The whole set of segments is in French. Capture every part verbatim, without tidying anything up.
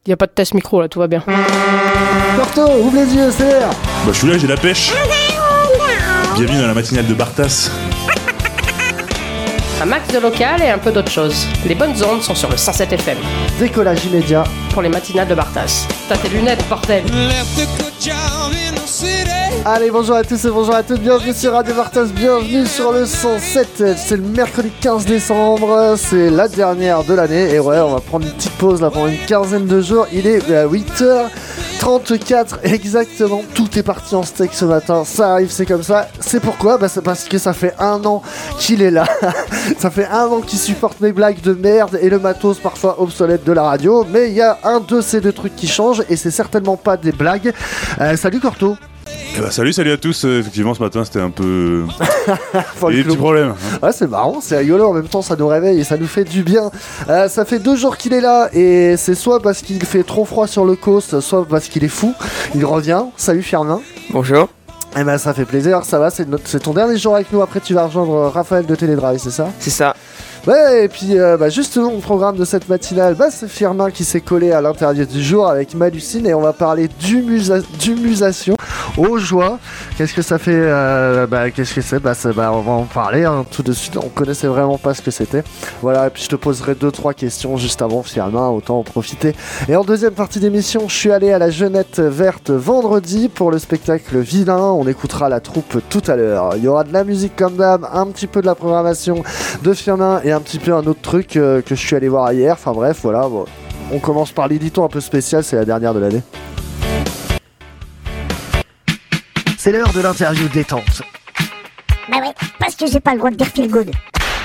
Il n'y a pas de test micro là, tout va bien. Corto, ouvre les yeux, c'est l'air. Bah je suis là, j'ai la pêche. Bienvenue dans la matinale de Bartas. Un max de local et un peu d'autre chose. Les bonnes ondes sont sur le cent sept F M. Décollage immédiat. Pour les matinales de Bartas. T'as tes lunettes, bordel. Allez, bonjour à tous et bonjour à toutes, bienvenue sur Radio Bartas, bienvenue sur le cent sept. C'est le mercredi quinze décembre, c'est la dernière de l'année. Et ouais, on va prendre une petite pause là pendant une quinzaine de jours. Il est à huit heures trente-quatre exactement, tout est parti en steak ce matin, ça arrive, c'est comme ça. C'est pourquoi ? Bah c'est parce que ça fait un an qu'il est là. Ça fait un an qu'il supporte mes blagues de merde et le matos parfois obsolète de la radio. Mais il y a un de ces deux trucs qui changent et c'est certainement pas des blagues. Euh, salut Corto. Eh bah, salut, salut à tous. Euh, effectivement, ce matin, c'était un peu... Il y a des petits problèmes. Hein. Ouais, c'est marrant, c'est rigolo. En même temps, ça nous réveille et ça nous fait du bien. Euh, ça fait deux jours qu'il est là et c'est soit parce qu'il fait trop froid sur le coast, soit parce qu'il est fou. Il revient. Salut Firmin. Bonjour. Eh ben, ça fait plaisir. Ça va, c'est, notre... c'est ton dernier jour avec nous. Après, tu vas rejoindre Raphaël de Télédrive, c'est ça ? C'est ça. Ouais, et puis euh, bah, justement, au programme de cette matinale, bah, c'est Firmin qui s'est collé à l'interview du jour avec Malucine et on va parler d'humusa- d'humusation aux joies. Qu'est-ce que ça fait euh, bah, Qu'est-ce que c'est bah, c'est, bah, on va en parler hein, tout de suite. On connaissait vraiment pas ce que c'était. Voilà, et puis je te poserai deux trois questions juste avant, Firmin, autant en profiter. Et en deuxième partie d'émission, je suis allé à la Jeunette Verte vendredi pour le spectacle Vilain. On écoutera la troupe tout à l'heure. Il y aura de la musique comme d'hab, un petit peu de la programmation de Firmin et un petit peu un autre truc euh, que je suis allé voir hier. Enfin bref, voilà. Bon. On commence par l'édito un peu spécial, c'est la dernière de l'année. C'est l'heure de l'interview détente. Bah ouais, parce que j'ai pas le droit de dire feel good.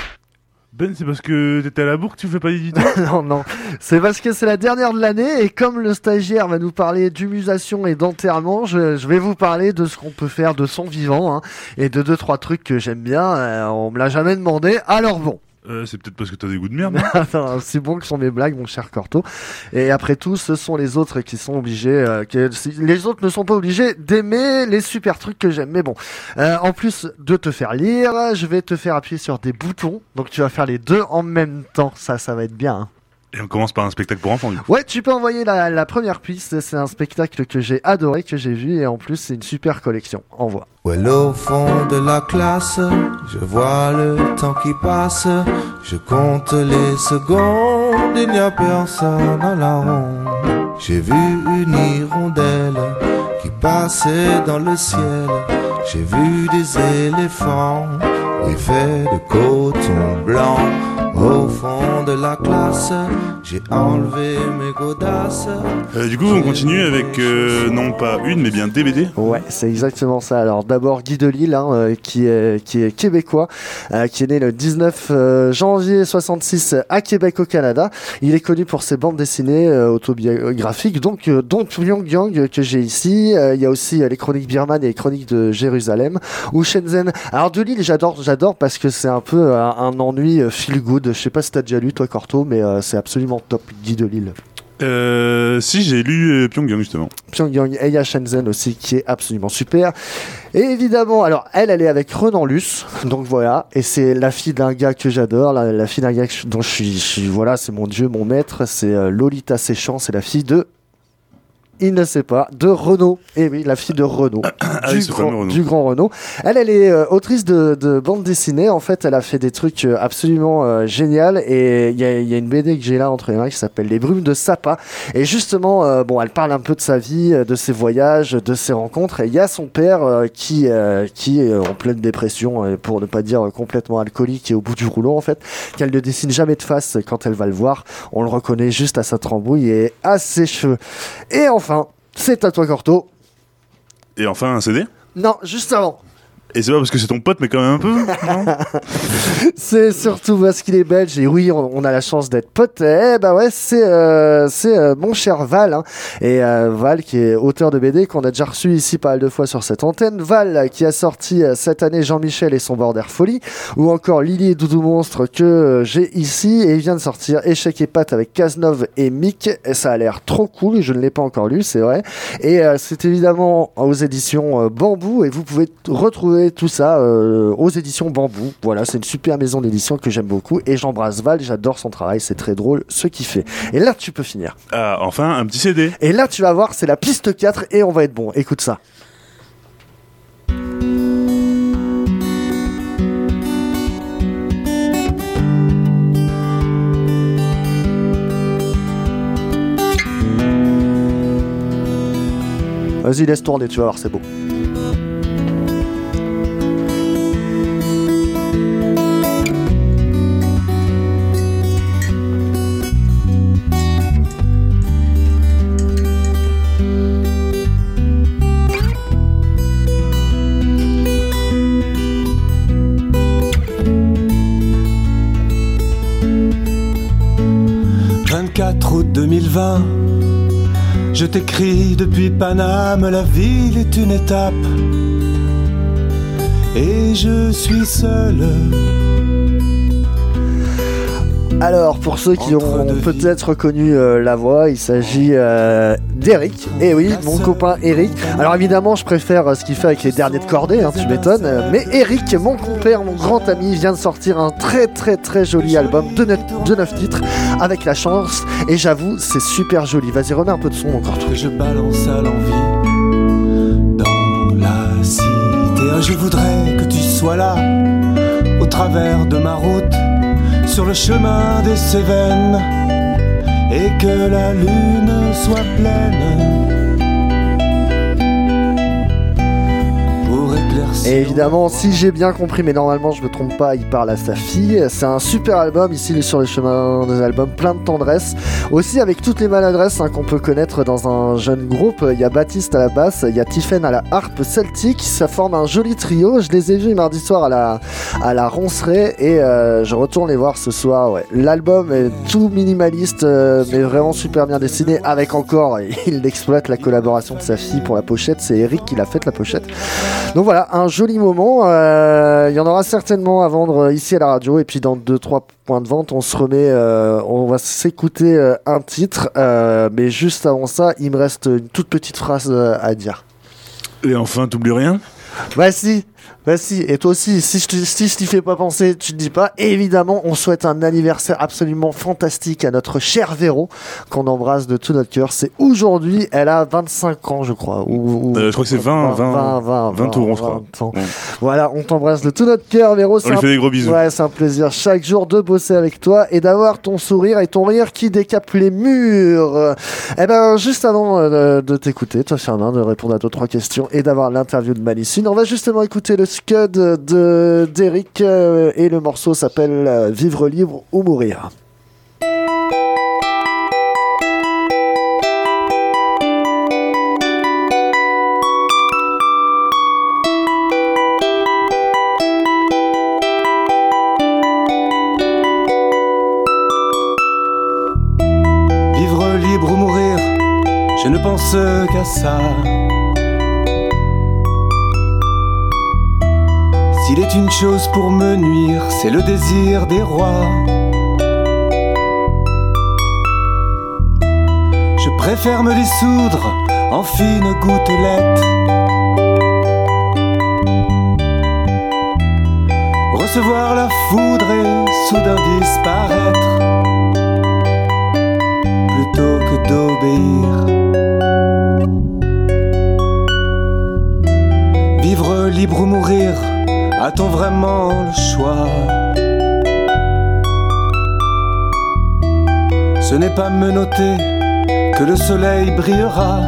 Ben, c'est parce que t'étais à la bourre que tu fais pas d'édito. Non, non, c'est parce que c'est la dernière de l'année et comme le stagiaire va nous parler d'humusation et d'enterrement, je, je vais vous parler de ce qu'on peut faire de son vivant hein, et de deux trois trucs que j'aime bien. Euh, on me l'a jamais demandé, alors bon. Euh, c'est peut-être parce que t'as des goûts de merde. Non, c'est bon que sont mes blagues, mon cher Corto. Et après tout, ce sont les autres qui sont obligés. Euh, que, les autres ne sont pas obligés d'aimer les super trucs que j'aime. Mais bon, euh, en plus de te faire lire, je vais te faire appuyer sur des boutons. Donc tu vas faire les deux en même temps. Ça, ça va être bien. Hein. Et on commence par un spectacle pour enfants, du coup. Ouais, tu peux envoyer la, la première piste. C'est un spectacle que j'ai adoré, que j'ai vu. Et en plus, c'est une super collection. Envoie. Well, au fond de la classe, je vois le temps qui passe. Je compte les secondes, il n'y a personne à la ronde. J'ai vu une hirondelle qui passait dans le ciel. J'ai vu des éléphants, oui, faits de coton blanc. Au fond de la classe, j'ai enlevé mes godasses. Euh, du coup, on continue avec euh, non pas une, mais bien des B D. Ouais, c'est exactement ça. Alors d'abord Guy Delisle, hein, euh, qui est qui est québécois, euh, qui est né le dix-neuf euh, janvier soixante-six à Québec au Canada. Il est connu pour ses bandes dessinées euh, autobiographiques, donc euh, dont Pyongyang euh, que j'ai ici. Euh, il y a aussi euh, les Chroniques birmanes et les Chroniques de Jérusalem ou Shenzhen. Alors Delisle, j'adore, j'adore parce que c'est un peu euh, un ennui euh, feel good. Je sais pas si t'as déjà lu toi Corto, mais euh, c'est absolument top, Guy Delisle. Euh, si, j'ai lu euh, Pyongyang justement. Pyongyang et il y a Shenzhen aussi qui est absolument super. Et évidemment, alors elle, elle est avec Renan Luce, donc voilà. Et c'est la fille d'un gars que j'adore, la, la fille d'un gars que, dont je suis, je suis, voilà, c'est mon dieu, mon maître. C'est euh, Lolita Séchant, c'est la fille de... Il ne sait pas, de Renaud. Et oui, la fille de Renaud, Ah du, oui, grand, Renaud. du grand Renaud. Elle, elle est euh, autrice de, de bande dessinée. En fait, elle a fait des trucs euh, absolument euh, géniaux. Et il y a, y a une B D que j'ai là entre les mains qui s'appelle Les Brumes de Sapa. Et justement, euh, bon, elle parle un peu de sa vie, de ses voyages, de ses rencontres. Et il y a son père euh, qui, euh, qui est en pleine dépression, euh, pour ne pas dire euh, complètement alcoolique et au bout du rouleau, en fait, qu'elle ne dessine jamais de face quand elle va le voir. On le reconnaît juste à sa trembouille et à ses cheveux. Et enfin, c'est à toi Corto. Et enfin, un C D. Non, juste avant. Et c'est pas parce que c'est ton pote, mais quand même un peu, non ? C'est surtout parce qu'il est belge et oui, on, on a la chance d'être potes. Eh bah ouais, c'est euh, c'est euh, mon cher Val, hein. Et euh, Val qui est auteur de B D qu'on a déjà reçu ici pas mal de fois sur cette antenne. Val qui a sorti euh, cette année Jean-Michel et son Border Folie, ou encore Lily et Doudou Monstre que euh, j'ai ici, et il vient de sortir Échec et Pâte avec Cazeneuve et Mick. Et ça a l'air trop cool, je ne l'ai pas encore lu, c'est vrai. Et euh, c'est évidemment aux éditions euh, Bambou et vous pouvez t- retrouver trouver tout ça euh, aux éditions Bambou. Voilà, c'est une super maison d'édition que j'aime beaucoup et j'embrasse Val, j'adore son travail, c'est très drôle ce qu'il fait. Et là, tu peux finir. Ah, enfin, un petit C D. Et là, tu vas voir, c'est la piste quatre et on va être bon. Écoute ça. Vas-y, laisse tourner, tu vas voir, c'est beau. vingt-quatre août deux mille vingt, je t'écris depuis Paname, la ville est une étape et je suis seul. Alors, pour ceux qui ont peut-être reconnu euh, la voix, il s'agit euh, d'Eric. Et oui, mon copain Eric. Alors évidemment, je préfère euh, ce qu'il fait avec les derniers de cordée, hein, tu m'étonnes. Mais Eric, mon compère, mon grand ami, vient de sortir un très très très joli album de neuf titres avec La Chance. Et j'avoue, c'est super joli. Vas-y, remets un peu de son encore. Que je balance à l'envie dans la cité. Je voudrais que tu sois là, au travers de ma route, sur le chemin des Cévennes, et que la lune soit pleine pour éclaircir. Et évidemment, si j'ai bien compris, mais normalement je me trompe pas, il parle à sa fille. C'est un super album, ici il est sur le chemin des albums, plein de tendresse. Aussi avec toutes les maladresses hein, qu'on peut connaître dans un jeune groupe. Il y a Baptiste à la basse, il y a Tiffen à la harpe celtique. Ça forme un joli trio. Je les ai vus mardi soir à la, à la Ronceraie et euh, je retourne les voir ce soir. Ouais. L'album est tout minimaliste, euh, mais vraiment super bien dessiné. Avec encore, il exploite la collaboration de sa fille pour la pochette. C'est Eric qui l'a fait la pochette. Donc voilà, un joli moment. Euh, il y en aura certainement à vendre ici à la radio et puis dans deux trois points de vente, on se remet, euh, on va s'écouter euh, un titre, euh, mais juste avant ça, il me reste une toute petite phrase euh, à dire. Et enfin, t'oublies rien ? Bah si, bah si, et toi aussi, si je te, si je t'y fais pas penser, tu te dis pas. Et évidemment, on souhaite un anniversaire absolument fantastique à notre chère Véro, qu'on embrasse de tout notre cœur. C'est aujourd'hui, elle a vingt-cinq ans, je crois. Ou, ou euh, je crois que c'est vingt, vingt, vingt, vingt, vingt tours, je crois. Ouais. Voilà, on t'embrasse de tout notre cœur, Véro. On lui fait des gros bisous. Ouais, c'est un plaisir chaque jour de bosser avec toi et d'avoir ton sourire et ton rire qui décape les murs. Eh ben, juste avant euh, de t'écouter, toi, Fernand, de répondre à deux, trois questions et d'avoir l'interview de Malicine, on va justement écouter le Scud de d'Eric euh, et le morceau s'appelle euh, Vivre libre ou mourir. Vivre libre ou mourir, je ne pense qu'à ça. S'il est une chose pour me nuire, c'est le désir des rois. Je préfère me dissoudre en fines gouttelettes, recevoir la foudre et soudain disparaître, plutôt que d'obéir. Vivre libre ou mourir, a-t-on vraiment le choix? Ce n'est pas menotté que le soleil brillera.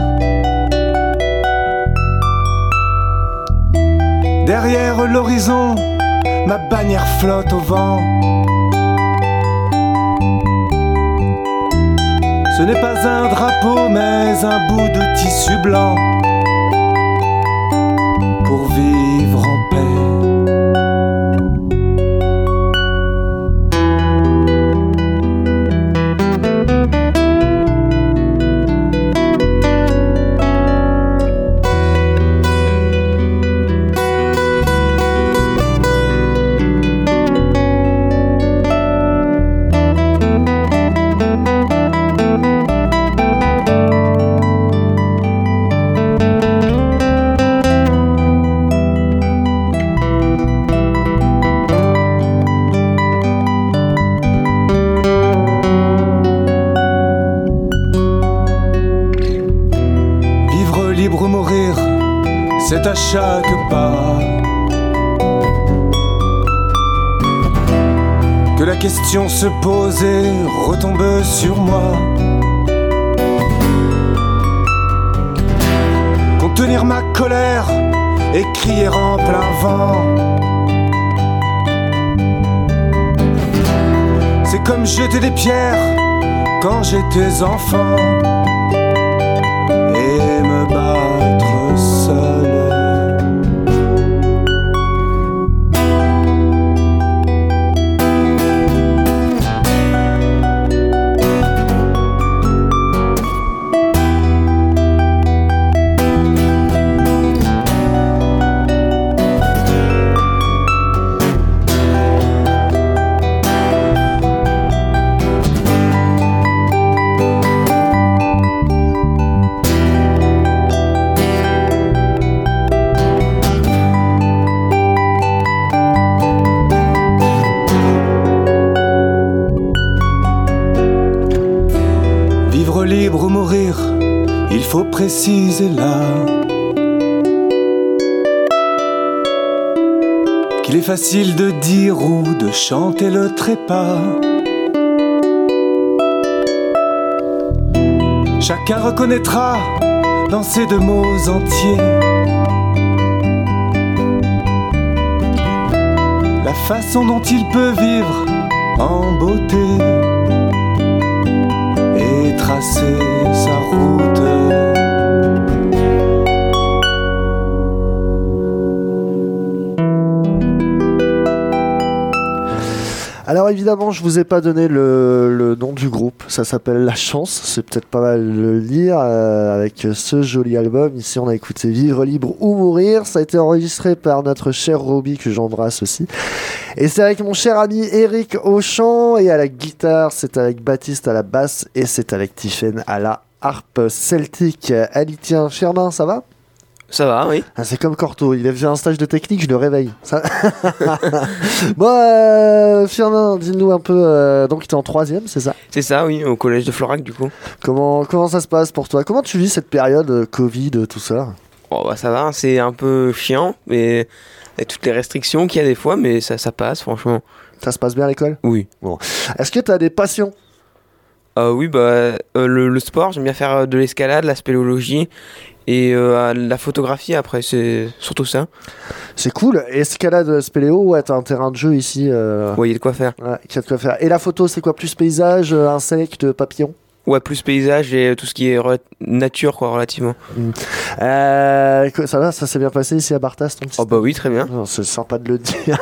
Derrière l'horizon, ma bannière flotte au vent. Ce n'est pas un drapeau, mais un bout de tissu blanc pour vivre en paix. libre ou mourir, c'est à chaque pas que la question se pose et retombe sur moi. Contenir ma colère et crier en plein vent, c'est comme jeter des pierres quand j'étais enfant et me battre seul. Libre ou mourir, il faut préciser là qu'il est facile de dire ou de chanter le trépas. Chacun reconnaîtra dans ces deux mots entiers la façon dont il peut vivre en beauté, tracer sa route. Alors évidemment, je vous ai pas donné le, le nom du groupe. Ça s'appelle La Chance. C'est peut-être pas mal de le lire euh, avec ce joli album. Ici, on a écouté Vivre libre ou mourir. Ça a été enregistré par notre cher Roby, que j'embrasse aussi. Et c'est avec mon cher ami Eric au chant et à la guitare. C'est avec Baptiste à la basse et c'est avec Tiffen à la harpe celtique. Allez, tiens, Firmin, ça va ? Ça va, oui. Ah, c'est comme Corto, il a fait un stage de technique, je le réveille. Ça... bon, euh, Firmin, dis-nous un peu. Euh, donc, tu es en troisième, c'est ça ? C'est ça, oui, au collège de Florac, du coup. Comment, comment ça se passe pour toi ? Comment tu vis cette période euh, Covid, tout ça ? Oh, bah, ça va, c'est un peu chiant, mais avec toutes les restrictions qu'il y a des fois, mais ça, ça passe, franchement. Ça se passe bien à l'école ? Oui. Bon. Est-ce que tu as des passions ? Euh, oui, bah, euh, le, le sport, j'aime bien faire de l'escalade, la spéléologie. Et euh, la photographie après, c'est surtout ça. C'est cool. Escalade, spéléo, ouais, t'as un terrain de jeu ici. Euh... Ouais, il y a de quoi faire. Ouais, il y a de quoi faire. Et la photo, c'est quoi ? Plus paysage, insectes, papillons ? Ouais, plus paysage et tout ce qui est re- nature, quoi, relativement. Mmh. Euh, ça va, ça s'est bien passé ici à Bartas, ton petit... Oh bah oui, très bien. Non, c'est sympa de le dire.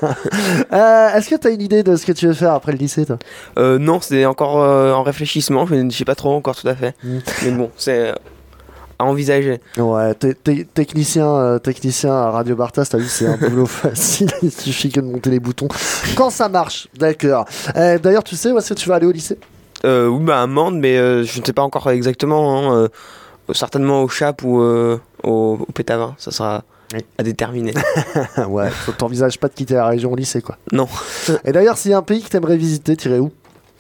euh, est-ce que t'as une idée de ce que tu veux faire après le lycée, toi ? euh, Non, c'est encore euh, en réfléchissement, je ne sais pas trop encore tout à fait. Mmh. Mais bon, c'est... à envisager. Ouais, t- t- technicien, euh, technicien à Radio Bartas, t'as vu, c'est un boulot facile, il suffit que de monter les boutons. Quand ça marche, d'accord. Euh, d'ailleurs, tu sais où est-ce que tu vas aller au lycée ? euh, Oui, bah à Mende, mais euh, je ne sais pas encore exactement. Hein, euh, certainement au Chap ou euh, au, au Pétavin, ça sera oui. à déterminer. Ouais, faut t'envisages pas de quitter la région au lycée, quoi. Non. Et d'ailleurs, s'il y a un pays que t'aimerais visiter, t'irais où ?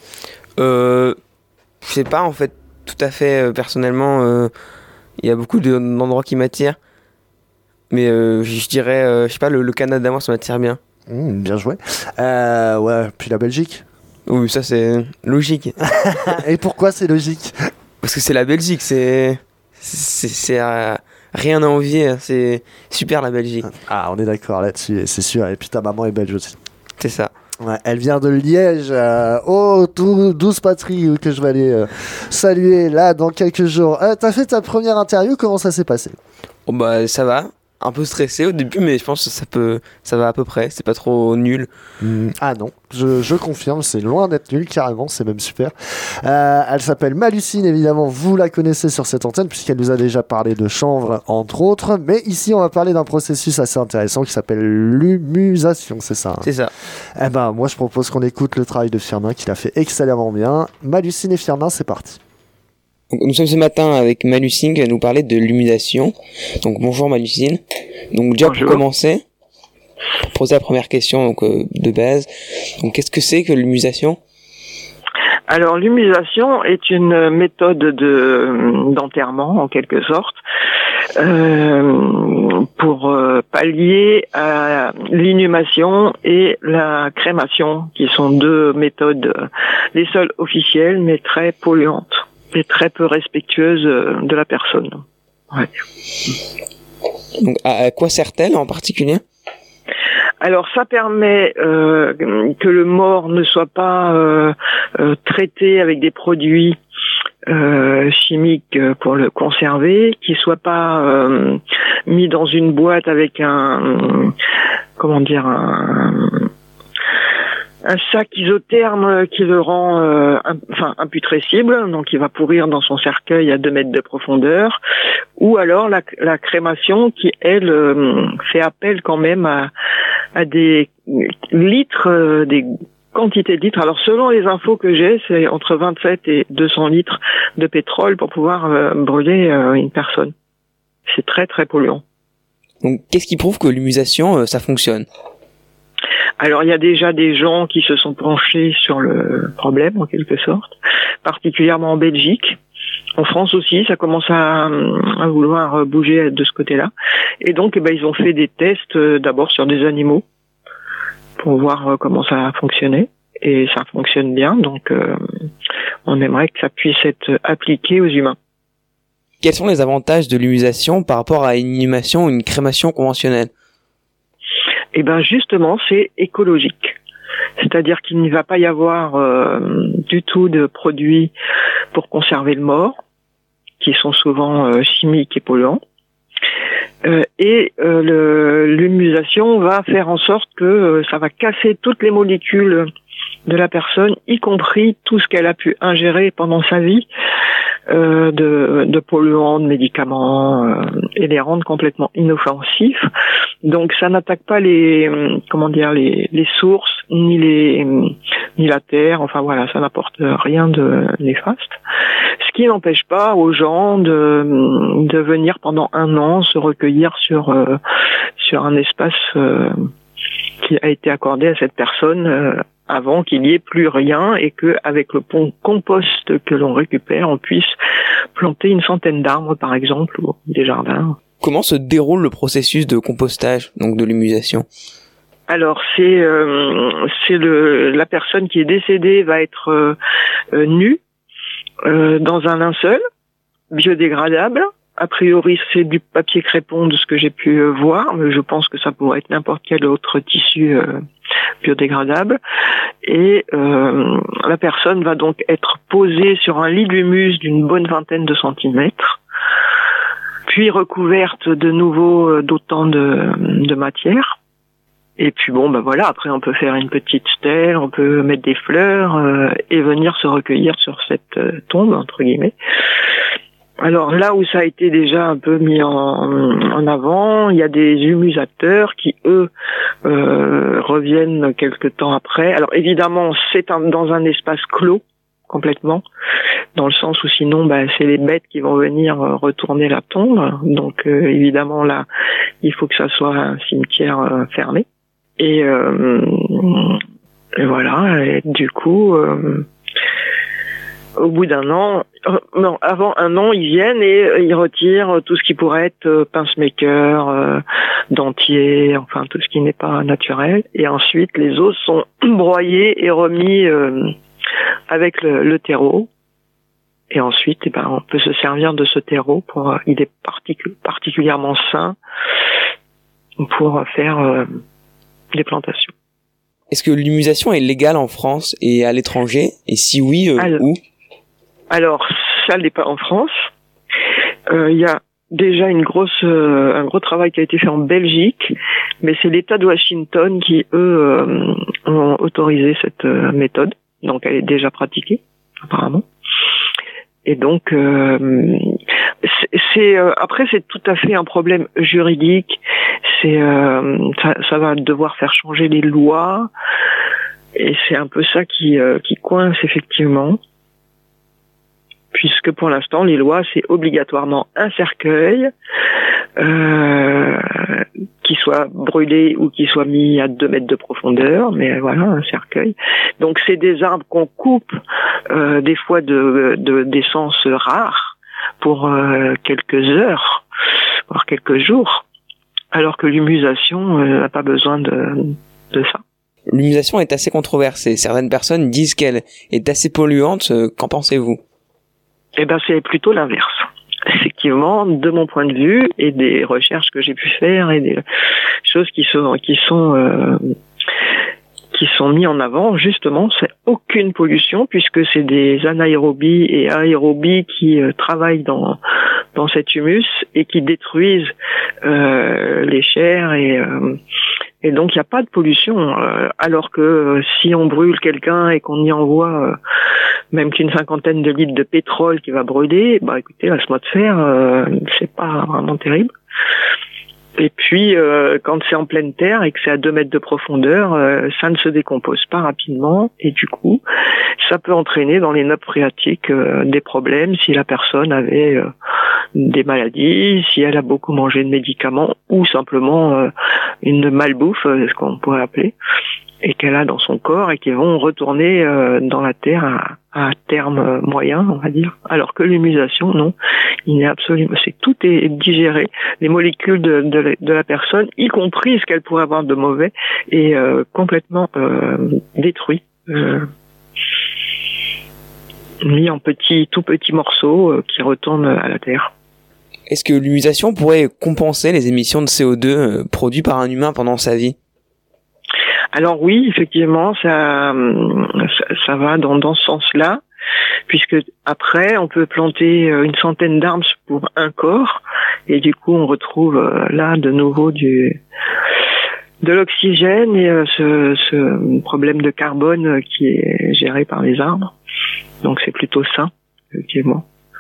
euh, Je sais pas, en fait, tout à fait, euh, personnellement... Euh, il y a beaucoup d'endroits qui m'attirent. Mais euh, je dirais, euh, je sais pas, le, le Canada, moi, ça m'attire bien. Mmh, bien joué. Euh, ouais, puis la Belgique. Oui, ça, c'est logique. Et pourquoi c'est logique ? Parce que c'est la Belgique, c'est... C'est, c'est euh, rien à envier, c'est super, la Belgique. Ah, on est d'accord là-dessus, c'est sûr. Et puis ta maman est belge aussi. C'est ça. Ouais, elle vient de Liège. Euh, oh, tout, douce patrie que je vais aller euh, saluer là dans quelques jours. Euh, t'as fait ta première interview, comment ça s'est passé ? Oh bah ça va, un peu stressé au début, mais je pense que ça peut, ça va à peu près. C'est pas trop nul. Mmh, ah non, je, je confirme, c'est loin d'être nul, carrément, c'est même super. Euh, elle s'appelle Malucine, évidemment, vous la connaissez sur cette antenne puisqu'elle nous a déjà parlé de chanvre entre autres. Mais ici, on va parler d'un processus assez intéressant qui s'appelle l'humusation, c'est ça hein ? C'est ça. Eh ben, moi, je propose qu'on écoute le travail de Firmin qui l'a fait excellemment bien. Malucine et Firmin, c'est parti. Donc, nous sommes ce matin avec Malucine qui va nous parler de l'humusation. Donc bonjour Malucine. Donc déjà bonjour. Pour commencer, pour poser la première question donc euh, de base. Donc qu'est-ce que c'est que l'humusation ? Alors l'humusation est une méthode de d'enterrement en quelque sorte euh, pour euh, pallier à l'inhumation et la crémation, qui sont deux méthodes, euh, les seules officielles, mais très polluantes et très peu respectueuses de la personne. Ouais. Donc, à, à quoi sert-elle en particulier ? Alors ça permet euh, que le mort ne soit pas euh, euh, traité avec des produits euh, chimiques pour le conserver, qu'il soit pas euh, mis dans une boîte avec un comment dire un, un sac isotherme qui le rend euh, un, enfin imputrescible, donc il va pourrir dans son cercueil à deux mètres de profondeur, ou alors la, la crémation qui elle euh, fait appel quand même à à des litres, euh, des quantités de litres. Alors selon les infos que j'ai, c'est entre vingt-sept et deux cents litres de pétrole pour pouvoir euh, brûler euh, une personne. C'est très très polluant. Donc qu'est-ce qui prouve que l'humusation, euh, ça fonctionne ? Alors il y a déjà des gens qui se sont penchés sur le problème en quelque sorte, particulièrement en Belgique. En France aussi, ça commence à, à vouloir bouger de ce côté-là. Et donc, eh ben, ils ont fait des tests euh, d'abord sur des animaux pour voir euh, comment ça fonctionnait. Et ça fonctionne bien, donc euh, on aimerait que ça puisse être appliqué aux humains. Quels sont les avantages de l'humusation par rapport à une inhumation ou une crémation conventionnelle ? Eh ben justement, c'est écologique. C'est-à-dire qu'il n'y va pas y avoir euh, du tout de produits pour conserver le mort, qui sont souvent euh, chimiques et polluants. Euh, et euh, le, l'humusation va faire en sorte que euh, ça va casser toutes les molécules de la personne, y compris tout ce qu'elle a pu ingérer pendant sa vie, euh, de, de polluants, de médicaments, euh, et les rendre complètement inoffensifs. Donc ça n'attaque pas les comment dire les, les sources ni les ni la terre. Enfin voilà, ça n'apporte rien de néfaste. Ce qui n'empêche pas aux gens de de venir pendant un an se recueillir sur euh, sur un espace euh, qui a été accordé à cette personne euh, avant qu'il n'y ait plus rien, et que avec le pont compost que l'on récupère, on puisse planter une centaine d'arbres par exemple, ou des jardins. Comment se déroule le processus de compostage, donc de l'humusation ? Alors c'est euh, c'est le la personne qui est décédée va être euh, euh, nue euh, dans un linceul biodégradable. A priori c'est du papier crépon de ce que j'ai pu euh, voir, mais je pense que ça pourrait être n'importe quel autre tissu euh, biodégradable. Et euh, la personne va donc être posée sur un lit d'humus d'une bonne vingtaine de centimètres, puis recouverte de nouveau d'autant de, de matière. Et puis bon, ben voilà, après on peut faire une petite stèle, on peut mettre des fleurs euh, et venir se recueillir sur cette euh, tombe, entre guillemets. Alors là où ça a été déjà un peu mis en, en avant, il y a des humusateurs qui, eux, euh, reviennent quelque temps après. Alors évidemment, c'est un, dans un espace clos, complètement, dans le sens où sinon bah, c'est les bêtes qui vont venir euh, retourner la tombe, donc euh, évidemment là il faut que ça soit un cimetière euh, fermé, et, euh, et voilà, et du coup euh, au bout d'un an, euh, non avant un an ils viennent et euh, ils retirent tout ce qui pourrait être euh, pince-maker, euh, dentier, enfin tout ce qui n'est pas naturel, et ensuite les os sont broyés et remis euh, avec le, le terreau. Et ensuite, eh ben, on peut se servir de ce terreau pour, euh, il est particu- particulièrement sain pour faire euh, des plantations. Est-ce que l'humusation est légale en France et à l'étranger ? Et si oui, euh, alors, où ? Alors, ça n'est pas en France. Il euh, y a déjà une grosse, euh, un gros travail qui a été fait en Belgique, mais c'est l'État de Washington qui, eux, euh, ont autorisé cette euh, méthode. Donc, elle est déjà pratiquée, apparemment. Et donc, euh, c'est, c'est euh, après c'est tout à fait un problème juridique. C'est euh, ça, ça va devoir faire changer les lois, et c'est un peu ça qui euh, qui coince effectivement, puisque pour l'instant les lois c'est obligatoirement un cercueil euh, qui soit brûlé ou qui soit mis à deux mètres de profondeur, mais voilà, un cercueil. Donc c'est des arbres qu'on coupe euh, des fois de, de d'essence rare pour euh, quelques heures, voire quelques jours, alors que l'humusation euh, n'a pas besoin de, de ça. L'humusation est assez controversée. Certaines personnes disent qu'elle est assez polluante. Qu'en pensez-vous ? Eh ben, c'est plutôt l'inverse. Effectivement, de mon point de vue et des recherches que j'ai pu faire et des choses qui sont qui sont euh, qui sont mis en avant, justement, c'est aucune pollution puisque c'est des anaérobies et aérobies qui euh, travaillent dans dans cet humus et qui détruisent euh, les chairs et euh, et donc il n'y a pas de pollution. Euh, alors que euh, si on brûle quelqu'un et qu'on y envoie euh, même qu'une cinquantaine de litres de pétrole qui va brûler, bah écoutez, l'atmosphère, euh, c'est pas vraiment terrible. Et puis, euh, quand c'est en pleine terre et que c'est à deux mètres de profondeur, euh, ça ne se décompose pas rapidement et du coup, ça peut entraîner dans les nappes phréatiques euh, des problèmes si la personne avait euh, des maladies, si elle a beaucoup mangé de médicaments ou simplement euh, une malbouffe, euh, ce qu'on pourrait appeler, et qu'elle a dans son corps et qui vont retourner euh, dans la terre à, à terme moyen, on va dire. Alors que l'humusation, non, il n'est absolument, c'est tout est digéré, les molécules de, de, de la personne, y compris ce qu'elle pourrait avoir de mauvais, est euh, complètement euh, détruit, euh, mis en petits, tout petits morceaux euh, qui retournent à la terre. Est-ce que l'humusation pourrait compenser les émissions de C O deux euh, produites par un humain pendant sa vie ? Alors oui, effectivement, ça, ça, ça va dans, dans ce sens-là, puisque après, on peut planter une centaine d'arbres pour un corps, et du coup, on retrouve là de nouveau du de l'oxygène et ce, ce problème de carbone qui est géré par les arbres. Donc c'est plutôt ça, effectivement.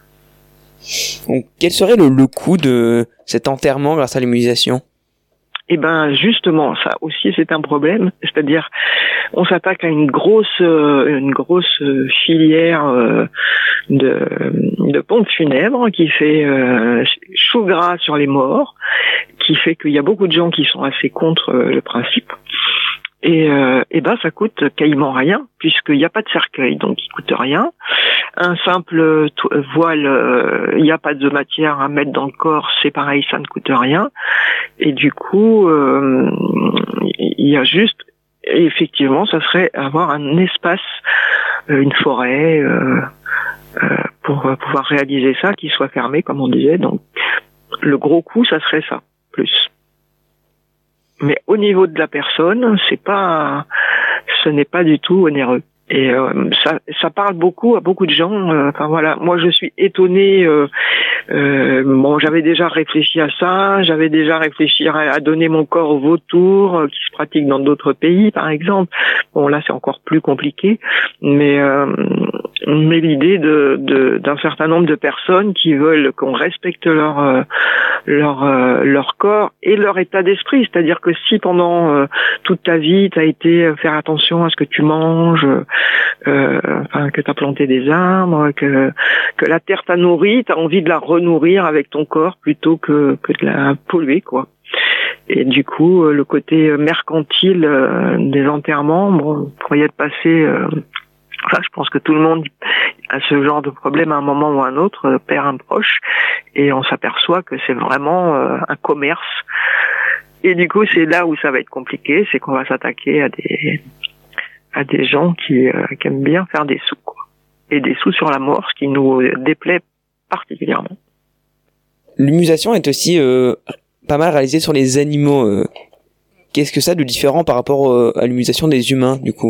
Donc, quel serait le, le coût de cet enterrement grâce à l'humusation ? Eh ben justement, ça aussi c'est un problème. C'est-à-dire, on s'attaque à une grosse, euh, une grosse filière euh, de, de pompes funèbres qui fait euh, chou gras sur les morts, qui fait qu'il y a beaucoup de gens qui sont assez contre euh, le principe. Et, euh, et ben ça coûte quasiment rien puisqu'il n'y a pas de cercueil, donc il coûte rien. Un simple to- voile, il euh, n'y a pas de matière à mettre dans le corps, c'est pareil, ça ne coûte rien. Et du coup, il euh, y a juste, effectivement, ça serait avoir un espace, euh, une forêt, euh, euh, pour pouvoir réaliser ça, qui soit fermé, comme on disait. Donc, le gros coût, ça serait ça, plus. Mais au niveau de la personne, c'est pas, ce n'est pas du tout onéreux. Et euh, ça, ça parle beaucoup à beaucoup de gens. Euh, enfin voilà, moi je suis étonnée. Euh, euh, bon, j'avais déjà réfléchi à ça. J'avais déjà réfléchi à, à donner mon corps au vautour, euh, qui se pratique dans d'autres pays, par exemple. Bon, là c'est encore plus compliqué. Mais euh, mais l'idée de, de d'un certain nombre de personnes qui veulent qu'on respecte leur euh, leur euh, leur corps et leur état d'esprit, c'est-à-dire que si pendant euh, toute ta vie tu as été faire attention à ce que tu manges, euh, enfin que tu as planté des arbres, que que la terre t'a nourri, tu as envie de la renourrir avec ton corps plutôt que que de la polluer, quoi. Et du coup, le côté mercantile euh, des enterrements, bon, pour y être passé, euh, enfin, je pense que tout le monde a ce genre de problème à un moment ou à un autre, euh, perd un proche, et on s'aperçoit que c'est vraiment euh, un commerce. Et du coup, c'est là où ça va être compliqué, c'est qu'on va s'attaquer à des à des gens qui, euh, qui aiment bien faire des sous, quoi. Et des sous sur la mort, ce qui nous déplaît particulièrement. L'humusation est aussi euh, pas mal réalisée sur les animaux. Euh. Qu'est-ce que ça a de différent par rapport euh, à l'humusation des humains, du coup ?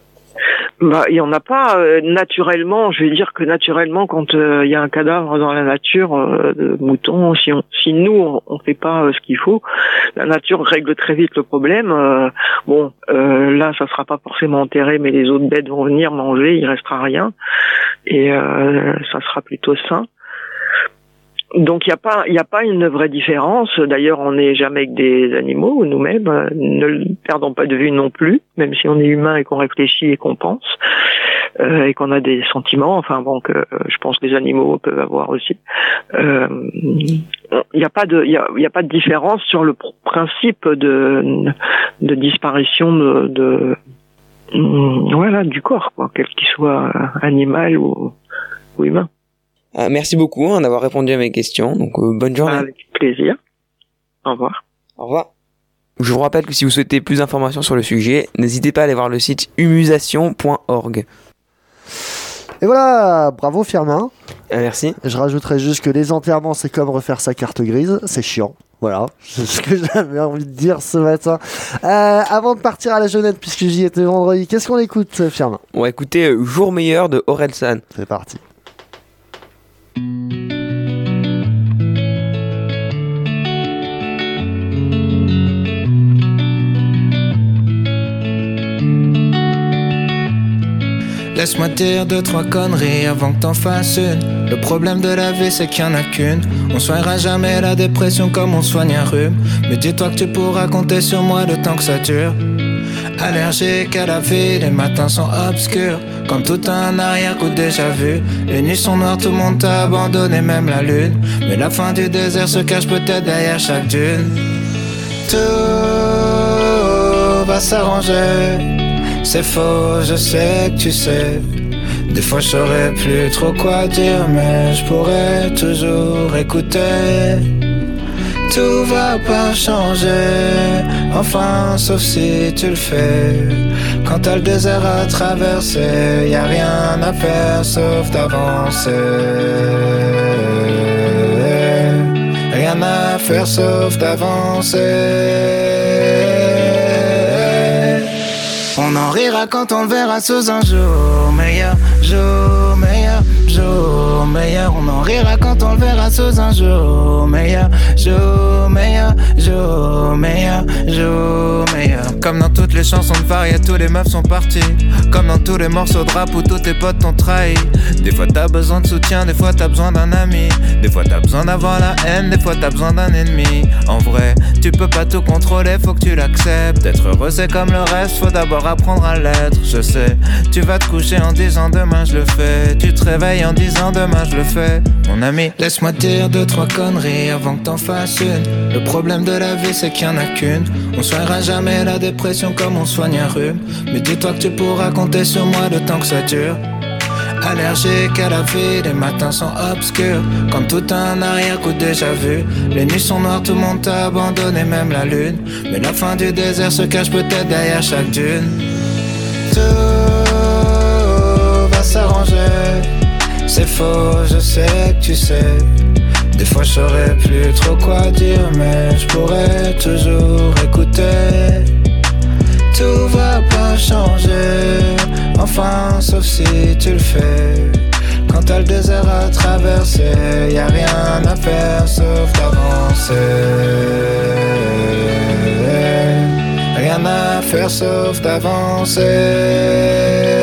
Bah, il y en a pas euh, naturellement. Je vais dire que naturellement, quand il euh, y a un cadavre dans la nature euh, de mouton, si on, si nous on, on fait pas euh, ce qu'il faut, la nature règle très vite le problème. Euh, bon, euh, là, ça sera pas forcément enterré, mais les autres bêtes vont venir manger, il restera rien, et euh, ça sera plutôt sain. Donc il y a pas il y a pas une vraie différence. D'ailleurs, on n'est jamais que des animaux nous-mêmes. Euh, ne le perdons pas de vue non plus, même si on est humain et qu'on réfléchit et qu'on pense euh, et qu'on a des sentiments. Enfin bon, que euh, je pense que les animaux peuvent avoir aussi. Euh, il n'y a pas de il y a, il y a pas de différence sur le pr- principe de de disparition de, de voilà du corps, quoi, quel qu'il soit animal ou, ou humain. Euh, merci beaucoup hein, d'avoir répondu à mes questions. Donc euh, bonne journée. Avec plaisir. Au revoir. Au revoir. Je vous rappelle que si vous souhaitez plus d'informations sur le sujet, n'hésitez pas à aller voir le site humusation point org. Et voilà, bravo Firmin. Ah, merci. Je rajouterais juste que les enterrements, c'est comme refaire sa carte grise, c'est chiant. Voilà, c'est ce que j'avais envie de dire ce matin. Euh, avant de partir à la Jeunette, puisque j'y étais vendredi, qu'est-ce qu'on écoute, Firmin ? On va écouter euh, Jour meilleur de Orelsan. C'est parti. Laisse-moi dire deux, trois conneries avant que t'en fasses une. Le problème de la vie c'est qu'il y en a qu'une. On soignera jamais la dépression comme on soigne un rhume. Mais dis-toi que tu pourras compter sur moi le temps que ça dure. Allergique à la vie, les matins sont obscurs. Comme tout un arrière-coup déjà vu. Les nuits sont noires, tout le monde t'a abandonné, même la lune. Mais la fin du désert se cache peut-être derrière chaque dune. Tout va s'arranger. C'est faux, je sais que tu sais. Des fois je saurais plus trop quoi dire, mais je pourrais toujours écouter. Tout va pas changer, enfin sauf si tu le fais. Quand t'as le désert à traverser, y a rien à faire sauf d'avancer. Rien à faire sauf d'avancer. On en rira quand on le verra sous un jour meilleur, jour meilleur, jour meilleur. On en rira quand on le verra sous un jour meilleur, jour meilleur, jour meilleur, jour meilleur. Comme dans toutes les chansons de Faria, tous les meufs sont partis. Comme dans tous les morceaux de rap où tous tes potes t'ont trahi. Des fois t'as besoin de soutien, des fois t'as besoin d'un ami. Des fois t'as besoin d'avoir la haine, des fois t'as besoin d'un ennemi. En vrai, tu peux pas tout contrôler, faut que tu l'acceptes. Être heureux c'est comme le reste, faut d'abord apprendre à l'être. Je sais, tu vas te coucher en disant demain je le fais. Tu te réveilles en disant demain je le fais. Mon ami, laisse-moi dire deux, trois conneries avant que t'en fasses une. Le problème de la vie c'est qu'il y en a qu'une. On soignera jamais la dépression comme on soigne un rhume. Mais dis-toi que tu pourras compter sur moi le temps que ça dure. Allergique à la vie, les matins sont obscurs. Comme tout un arrière-coup déjà vu. Les nuits sont noires, tout le monde t'a abandonné, même la lune. Mais la fin du désert se cache peut-être derrière chaque dune. Tout va s'arranger. C'est faux, je sais que tu sais. Des fois je saurais plus trop quoi dire, mais je pourrais toujours écouter. Tout va pas changer, enfin sauf si tu le fais. Quand t'as le désert à traverser, y a rien à faire sauf d'avancer. Rien à faire sauf d'avancer.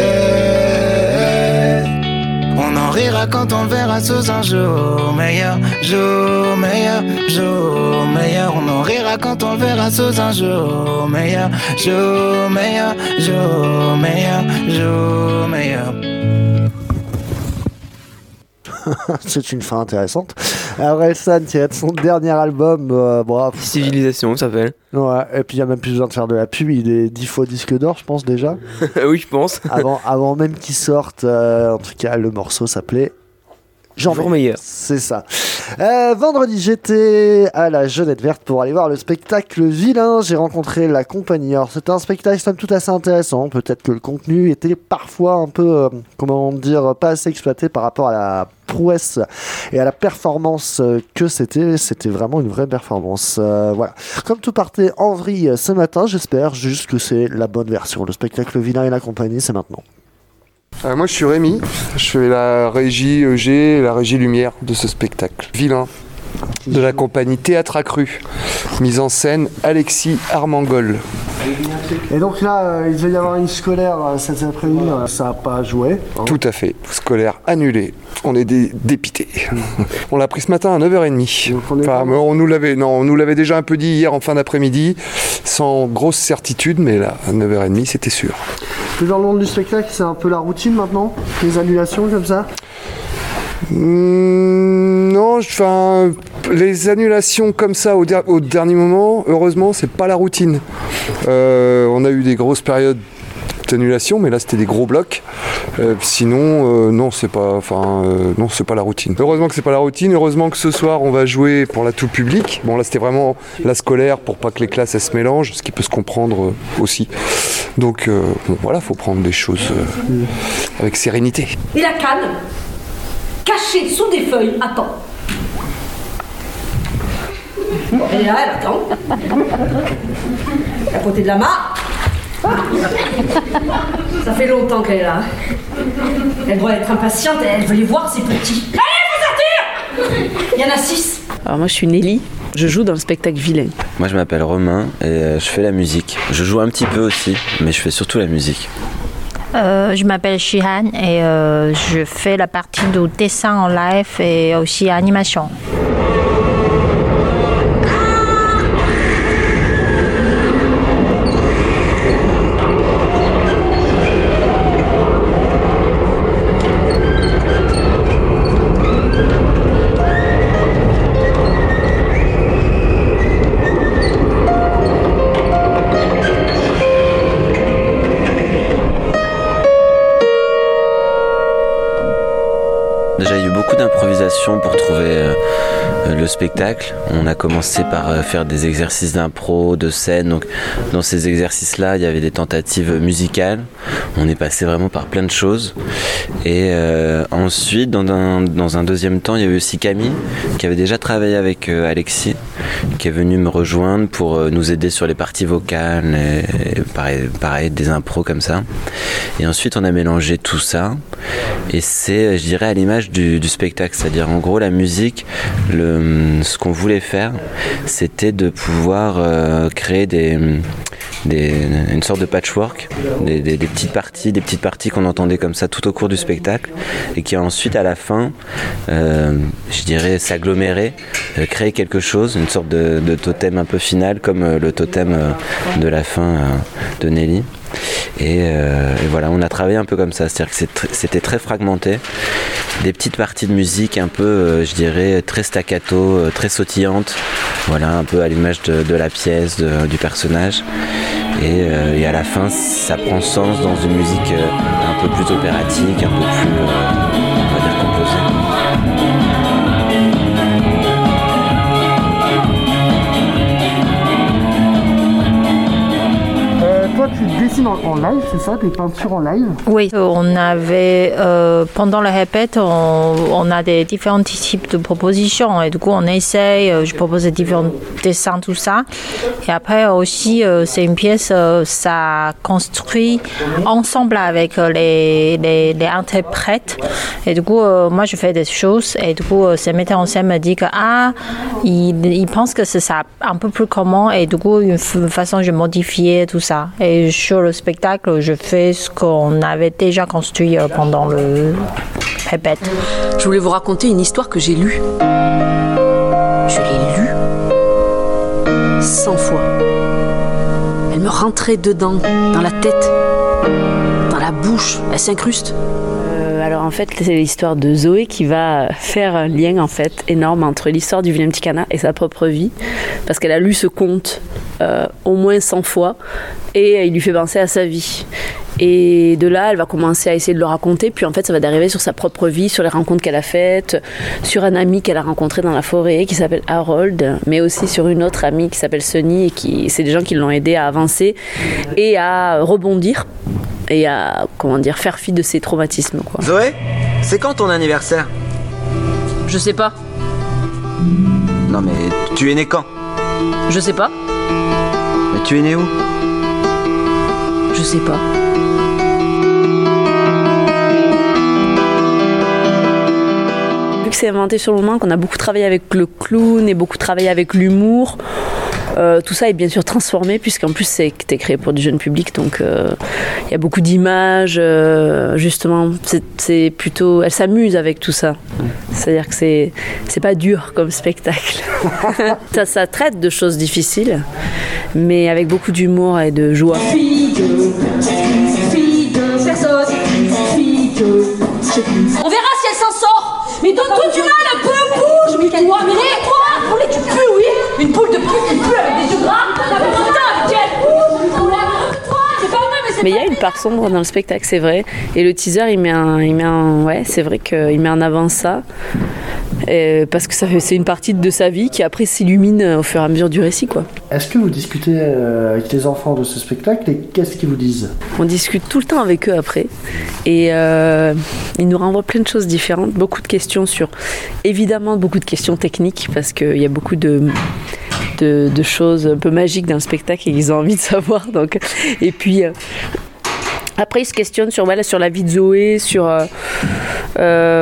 On en rira quand on le verra sous un jour meilleur, jour meilleur, jour meilleur. On en rira quand on le verra sous un jour meilleur, jour meilleur, jour meilleur, jour meilleur. C'est une fin intéressante. Orelsan tiré de son dernier album, euh, bon, Civilisation, ça s'appelle. Ouais, et puis il n'y a même plus besoin de faire de la pub, il est dix fois disque d'or, je pense déjà. Oui, je pense. avant, avant même qu'il sorte, euh, en tout cas, le morceau s'appelait Jean meilleur. C'est ça. Euh, vendredi, j'étais à la Jeunette Verte pour aller voir le spectacle Vilain. J'ai rencontré la compagnie. Alors, c'était un spectacle somme toute assez intéressant. Peut-être que le contenu était parfois un peu, euh, comment dire, pas assez exploité par rapport à la prouesse et à la performance que c'était. C'était vraiment une vraie performance. Euh, voilà. Comme tout partait en vrille ce matin, j'espère juste que c'est la bonne version. Le spectacle Vilain et la compagnie, c'est maintenant. Euh, moi je suis Rémi, je fais la régie E G et la régie lumière de ce spectacle. Vilain, de la compagnie Théâtre Accru, mise en scène Alexis Armangol. Et donc là, euh, il devait y avoir une scolaire euh, cet après-midi, euh, ça n'a pas joué. Hein. Tout à fait, scolaire annulée. On est dé- dépités. On l'a pris ce matin à neuf heures trente. On, enfin, on, nous l'avait, non, on nous l'avait déjà un peu dit hier en fin d'après-midi, sans grosse certitude, mais là, à neuf heures trente, c'était sûr. Plus dans le monde du spectacle, c'est un peu la routine maintenant, les annulations comme ça. Mmh, non, enfin, les annulations comme ça au, der- au dernier moment, heureusement, c'est pas la routine. Euh, on a eu des grosses périodes toute annulation, mais là c'était des gros blocs. Euh, sinon, euh, non, c'est pas, enfin, euh, non, c'est pas la routine. Heureusement que c'est pas la routine. Heureusement que ce soir on va jouer pour la tout public. Bon, là c'était vraiment la scolaire pour pas que les classes elles se mélangent, ce qui peut se comprendre euh, aussi. Donc, euh, bon, voilà, faut prendre des choses euh, avec sérénité. Et la canne, cachée sous des feuilles, attend. Elle est là, elle attend. À côté de la mare. Ça fait longtemps qu'elle est là. Elle doit être impatiente, elle veut les voir, ses petits. Allez, faut sortir! Il y en a six. Alors moi je suis Nelly, je joue dans le spectacle Vilain. Moi je m'appelle Romain et euh, je fais la musique. Je joue un petit peu aussi, mais je fais surtout la musique. Euh, je m'appelle Shihan et euh, je fais la partie du dessin en live et aussi animation. Déjà, il y a eu beaucoup d'improvisation pour trouver euh, le spectacle. On a commencé par euh, faire des exercices d'impro, de scène. Donc, dans ces exercices-là, il y avait des tentatives musicales. On est passé vraiment par plein de choses. Et euh, ensuite, dans un, dans un deuxième temps, il y avait aussi Camille, qui avait déjà travaillé avec euh, Alexis, qui est venu me rejoindre pour euh, nous aider sur les parties vocales, et, et pareil, pareil, des impros comme ça. Et ensuite, on a mélangé tout ça. Et c'est, je dirais, à l'image du, du spectacle. C'est-à-dire, en gros, la musique, le, ce qu'on voulait faire, c'était de pouvoir euh, créer des, des, une sorte de patchwork, des, des, des petites parties, des petites parties qu'on entendait comme ça tout au cours du spectacle, et qui ensuite, à la fin, euh, je dirais, s'agglomérer, euh, créer quelque chose, une sorte de, de totem un peu final, comme euh, le totem euh, de la fin euh, de Nelly. Et, euh, et voilà, on a travaillé un peu comme ça, c'est-à-dire que c'est tr- c'était très fragmenté, des petites parties de musique un peu, euh, je dirais, très staccato, euh, très sautillantes, voilà, un peu à l'image de, de la pièce, de, du personnage. Et, euh, et à la fin, ça prend sens dans une musique euh, un peu plus opératique, un peu plus, euh, on va dire, composée. Toi, tu dessines en, en live, c'est ça, des peintures en live? Oui, on avait, euh, pendant la répète, on, on a des différents types de propositions et du coup, on essaye, je propose des différents dessins, tout ça. Et après aussi, euh, c'est une pièce, euh, ça construit ensemble avec les, les, les interprètes. Et du coup, euh, moi, je fais des choses et du coup, euh, ce metteur en scène me dit que, ah, il, il pense que c'est ça, un peu plus comment et du coup, une f- façon, je modifiais tout ça. Et sur le spectacle, je fais ce qu'on avait déjà construit pendant le répète. Je voulais vous raconter une histoire que j'ai lue. Je l'ai lue cent fois. Elle me rentrait dedans, dans la tête, dans la bouche, elle s'incruste. Alors en fait, c'est l'histoire de Zoé qui va faire un lien en fait énorme entre l'histoire du vilain petit canard et sa propre vie, parce qu'elle a lu ce conte euh, au moins cent fois et il lui fait penser à sa vie. Et de là, elle va commencer à essayer de le raconter, puis en fait, ça va dériver sur sa propre vie, sur les rencontres qu'elle a faites, sur un ami qu'elle a rencontré dans la forêt qui s'appelle Harold, mais aussi sur une autre amie qui s'appelle Sunny, et qui, c'est des gens qui l'ont aidé à avancer et à rebondir et à, comment dire, faire fi de ses traumatismes, quoi. Zoé, c'est quand ton anniversaire? Je sais pas. Non mais tu es né quand? Je sais pas. Mais tu es né où? Je sais pas. Vu que c'est inventé sur le moment, qu'on a beaucoup travaillé avec le clown et beaucoup travaillé avec l'humour, euh, tout ça est bien sûr transformé puisqu'en plus c'était créé pour du jeune public, donc il euh, y a beaucoup d'images, euh, justement, c'est, c'est plutôt, elle s'amuse avec tout ça. C'est-à-dire que c'est, c'est pas dur comme spectacle. ça, ça traite de choses difficiles, mais avec beaucoup d'humour et de joie. Fille de, fille de personne, fille de... On verra si elle s'en sort. Mais donne-toi du mal un peu, bouge. Mais toi, mais toi, pour les tu pues, oui. Une boule de pute qui pue avec des yeux gras. T'as pas putain avec elle. Bouge. C'est pas vrai, mais c'est Mais il y a une part sombre dans le spectacle, c'est vrai. Et le teaser, il met un, il met un, ouais, c'est vrai qu'il met en avant ça. Et parce que ça fait, c'est une partie de sa vie qui après s'illumine au fur et à mesure du récit, quoi. Est-ce que vous discutez euh, avec les enfants de ce spectacle et qu'est-ce qu'ils vous disent? On discute tout le temps avec eux après et euh, ils nous renvoient plein de choses différentes, beaucoup de questions sur, évidemment beaucoup de questions techniques parce qu'il y a beaucoup de, de, de choses un peu magiques dans le spectacle et ils ont envie de savoir. Donc, et puis euh, après ils se questionnent sur, voilà, sur la vie de Zoé, sur... Euh, euh,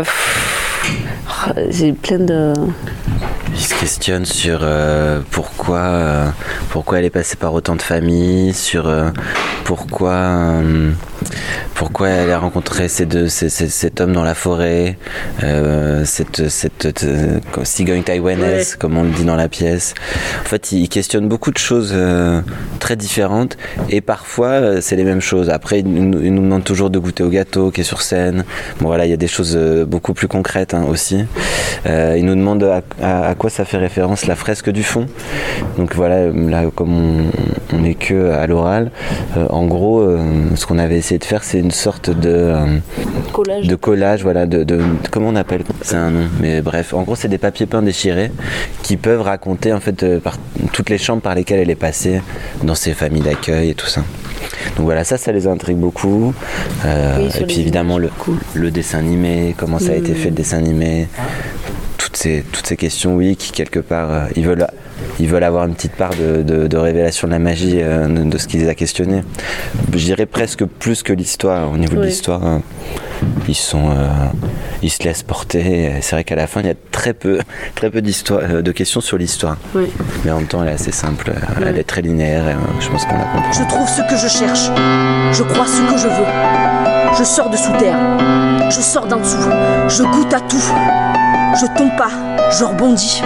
j'ai plein de... Il se questionne sur euh, pourquoi, euh, pourquoi elle est passée par autant de familles, sur euh, pourquoi, euh, pourquoi elle a rencontré ces deux, ces, ces, cet homme dans la forêt, euh, cette, cette euh, cigogne taïwanaise, ouais. Comme on le dit dans la pièce. En fait, il questionne beaucoup de choses euh, très différentes et parfois euh, c'est les mêmes choses. Après, il nous, il nous demande toujours de goûter au gâteau qui est sur scène. Bon voilà, il y a des choses euh, beaucoup plus concrètes hein, aussi. Euh, il nous demande à, à, à quoi ça fait référence la fresque du fond. Donc voilà, là comme on, on est que à l'oral, euh, en gros, euh, ce qu'on avait essayé de faire, c'est une sorte de euh, collage. De collage, voilà, de, de, de comment on appelle, c'est un nom, mais bref, en gros, c'est des papiers peints déchirés qui peuvent raconter en fait euh, par, toutes les chambres par lesquelles elle est passée dans ses familles d'accueil et tout ça. Donc voilà, ça, ça les intrigue beaucoup. Euh, oui, et puis évidemment le, le dessin animé, comment ça a mmh. été fait le dessin animé. Toutes ces, toutes ces questions, oui, qui quelque part, euh, ils, veulent, ils veulent avoir une petite part de, de, de révélation de la magie euh, de, de ce qui les a questionnés. Je dirais presque plus que l'histoire. Au niveau oui. de l'histoire, hein, ils, sont, euh, ils se laissent porter. C'est vrai qu'à la fin, il y a très peu, très peu d'histoire, euh, de questions sur l'histoire. Oui. Mais en même temps, elle est assez simple. Oui. Elle est très linéaire et euh, je pense qu'on la comprend. Je trouve ce que je cherche. Je crois ce que je veux. Je sors de sous terre. Je sors d'en dessous. Je goûte à tout. Je tombe pas, je rebondis.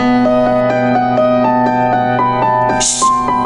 Chut.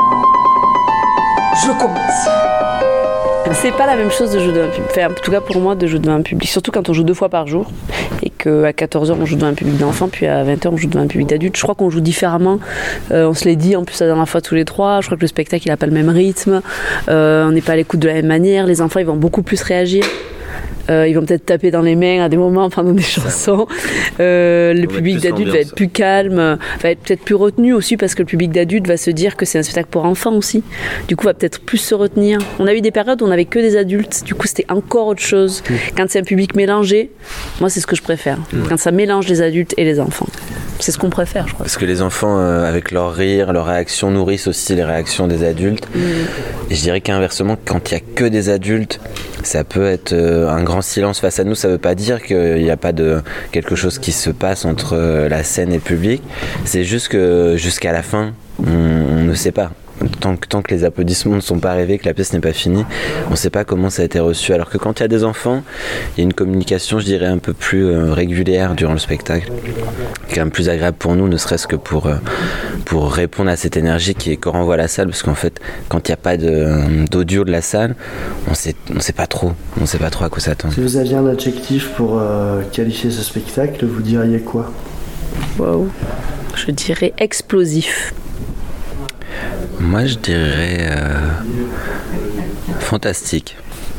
Je commence. C'est pas la même chose de jouer devant un public. Enfin, en tout cas pour moi, de jouer devant un public. Surtout quand on joue deux fois par jour et qu'à quatorze heures on joue devant un public d'enfants, puis à vingt heures on joue devant un public d'adultes. Je crois qu'on joue différemment. Euh, on se l'est dit en plus la dernière fois tous les trois. Je crois que le spectacle il a pas le même rythme. Euh, on n'est pas à l'écoute de la même manière. Les enfants ils vont beaucoup plus réagir. Euh, ils vont peut-être taper dans les mains à des moments pendant des chansons. Euh, le public d'adulte va être plus calme, va être peut-être plus retenu aussi parce que le public d'adulte va se dire que c'est un spectacle pour enfants aussi. Du coup, va peut-être plus se retenir. On a eu des périodes où on n'avait que des adultes. Du coup, c'était encore autre chose. Mmh. Quand c'est un public mélangé, moi, c'est ce que je préfère. Mmh. Quand ça mélange les adultes et les enfants. C'est ce qu'on préfère, je crois. Parce que les enfants, euh, avec leur rire, leurs réactions, nourrissent aussi les réactions des adultes. Mmh. Et je dirais qu'inversement, quand il n'y a que des adultes, ça peut être euh, un grand silence face à nous. Ça ne veut pas dire qu'il n'y a pas de quelque chose qui se passe entre euh, la scène et le public. C'est juste que jusqu'à la fin, on, on ne sait pas. Tant que, tant que les applaudissements ne sont pas arrivés, que la pièce n'est pas finie, on ne sait pas comment ça a été reçu. Alors que quand il y a des enfants, il y a une communication, je dirais, un peu plus euh, régulière durant le spectacle, qui est quand même plus agréable pour nous, ne serait-ce que pour, euh, pour répondre à cette énergie qui est que renvoie la salle, parce qu'en fait, quand il n'y a pas de, d'audio de la salle, on sait, on sait pas trop, on sait pas trop à quoi s'attendre. Si vous aviez un adjectif pour euh, qualifier ce spectacle, vous diriez quoi? Waouh, je dirais explosif. Moi, je dirais euh, fantastique.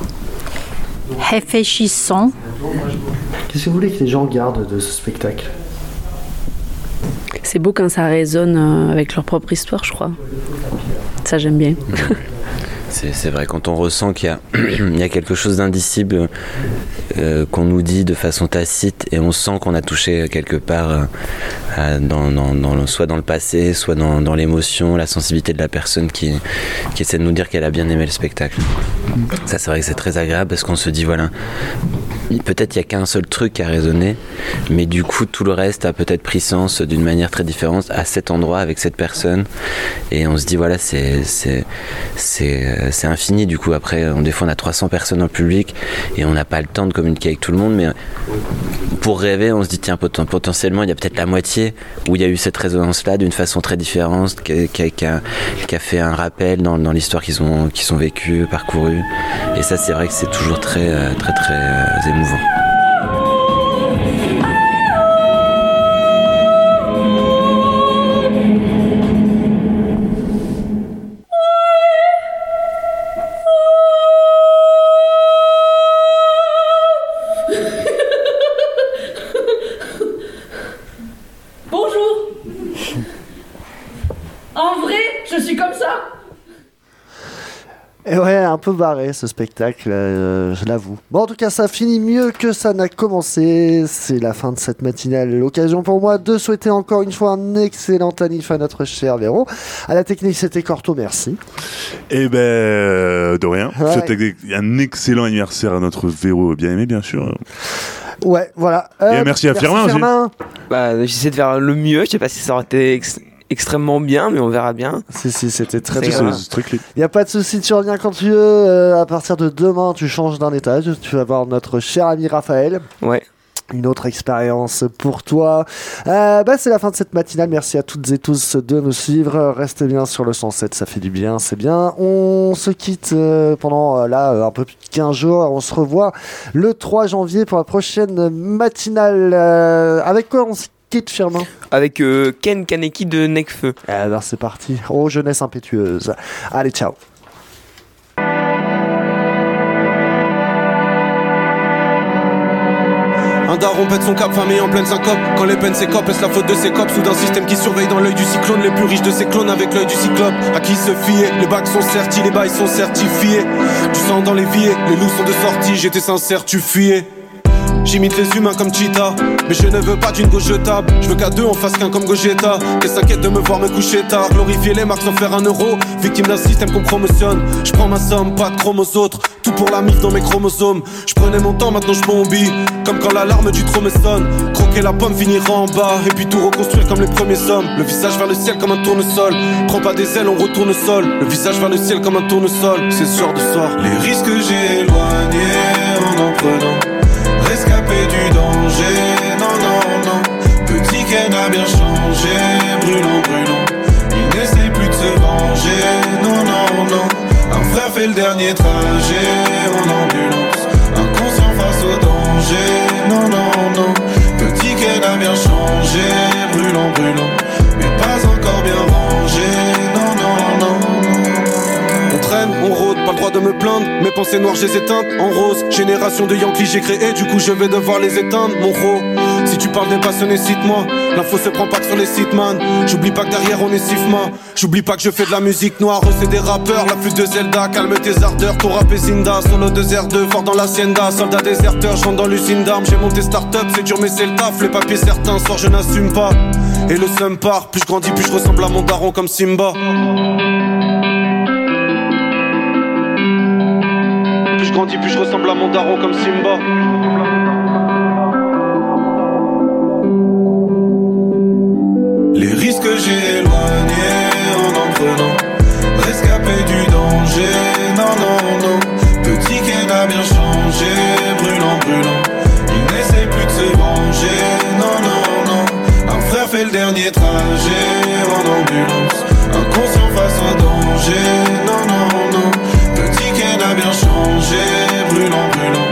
Réfléchissant. Qu'est-ce que vous voulez que les gens gardent de ce spectacle? C'est beau quand ça résonne avec leur propre histoire, je crois. Ça, j'aime bien. C'est, c'est vrai, quand on ressent qu'il y a, il y a quelque chose d'indicible euh, qu'on nous dit de façon tacite et on sent qu'on a touché quelque part euh, à, dans, dans, dans, soit dans le passé, soit dans, dans l'émotion, la sensibilité de la personne qui, qui essaie de nous dire qu'elle a bien aimé le spectacle. Ça, c'est vrai que c'est très agréable parce qu'on se dit, voilà, peut-être il n'y a qu'un seul truc qui a résonné, mais du coup tout le reste a peut-être pris sens d'une manière très différente à cet endroit avec cette personne et on se dit voilà c'est, c'est, c'est, c'est infini. Du coup après on, des fois on a trois cents personnes dans le public et on n'a pas le temps de communiquer avec tout le monde, mais pour rêver on se dit tiens pot- potentiellement il y a peut-être la moitié où il y a eu cette résonance là d'une façon très différente qui, qui, qui, a, qui a fait un rappel dans, dans l'histoire qu'ils ont, qu'ils ont vécu, parcouru, et ça c'est vrai que c'est toujours très très très, très émouvant. En vrai, je suis comme ça. Et ouais, un peu barré ce spectacle, euh, je l'avoue. Bon, en tout cas, ça finit mieux que ça n'a commencé. C'est la fin de cette matinale. L'occasion pour moi de souhaiter encore une fois un excellent anniv à notre cher Véro. À la technique, c'était Corto, merci. Et ben, euh, de rien. Ouais. C'était un excellent anniversaire à notre Véro bien aimé, bien sûr. Ouais, voilà. Euh, Et merci à Firmin aussi. Bah, j'essaie de faire le mieux. Je sais pas si ça aurait été ex- extrêmement bien, mais on verra bien. Si, si, c'était très C'est bien. Il n'y a pas de souci, tu reviens quand tu veux. Euh, à partir de demain, tu changes d'un étage. Tu vas voir notre cher ami Raphaël. Ouais. Une autre expérience pour toi. Euh, bah, c'est la fin de cette matinale. Merci à toutes et tous de nous suivre. Restez bien sur le cent sept, ça fait du bien, c'est bien. On se quitte euh, pendant euh, là euh, un peu plus de quinze jours. On se revoit le trois janvier pour la prochaine matinale. Euh, avec quoi on se quitte, Firmin ? Avec euh, Ken Kaneki de Necfeu. Alors c'est parti. Oh, jeunesse impétueuse. Allez, ciao. Un daron pète son cap, famille en pleine syncope. Quand les peines s'écopent, est-ce la faute de ses copes? Sous d'un système qui surveille dans l'œil du cyclone les plus riches de ses clones avec l'œil du cyclope. À qui se fier? Les bacs sont sertis, les bails sont certifiés. Du sang dans les vies, les loups sont de sortie. J'étais sincère, tu fuyais. J'imite les humains comme Cheetah, mais je ne veux pas d'une gauche jetable. Je veux qu'à deux on fasse qu'un comme Gogeta. Qu'elle s'inquiète de me voir me coucher tard. Glorifier les marques sans faire un euro. Victime d'un système qu'on promotionne. Je prends ma somme, pas de chrome aux autres. Tout pour la mif dans mes chromosomes. Je prenais mon temps, maintenant je bombie. Comme quand l'alarme du trop me sonne. Croquer la pomme, finir en bas. Et puis tout reconstruire comme les premiers sommes. Le visage vers le ciel comme un tournesol. Prends pas des ailes, on retourne au sol. Le visage vers le ciel comme un tournesol. C'est ce soir de soir. Les risques que j'ai éloignés en en prenant. Rescapé du danger, non, non, non. Petit Ken a bien changé, brûlant, brûlant. Il n'essaye plus de se venger, non, non, non. Un frère fait le dernier trajet en ambulance. Inconscient face au danger, non, non, non. Petit Ken a bien changé, brûlant, brûlant. Mais pas encore bien rangé, non, non, non. On traîne, on rôde, pas le droit de me plaindre. Mes pensées noires, j'ai éteintes en rose. Génération de Yankees, j'ai créé, du coup je vais devoir les éteindre, mon ro. Si tu parles des passionnés, cite-moi. L'info se prend pas que sur les sites, man. J'oublie pas que derrière on est Sifma. J'oublie pas que je fais de la musique noire. Eux c'est des rappeurs, la flûte de Zelda. Calme tes ardeurs, ton rap est Zinda. Solo de R deux, fort dans l'hacienda. Soldat déserteur, je rentre dans l'usine d'armes. J'ai monté start-up, c'est dur mais c'est le taf. Les papiers certains sortent, je n'assume pas. Et le seum part, plus je grandis, plus je ressemble à mon daron comme Simba. Plus je grandis, plus je ressemble à mon daron comme Simba. Les risques que j'ai éloignés en en prenant. Rescapé du danger, non, non, non. Petit Ken a bien changé, brûlant, brûlant. Il n'essaye plus de se venger, non, non, non. Un frère fait le dernier trajet en ambulance. Inconscient face au danger, non, non, non. Petit Ken a bien changé, brûlant, brûlant.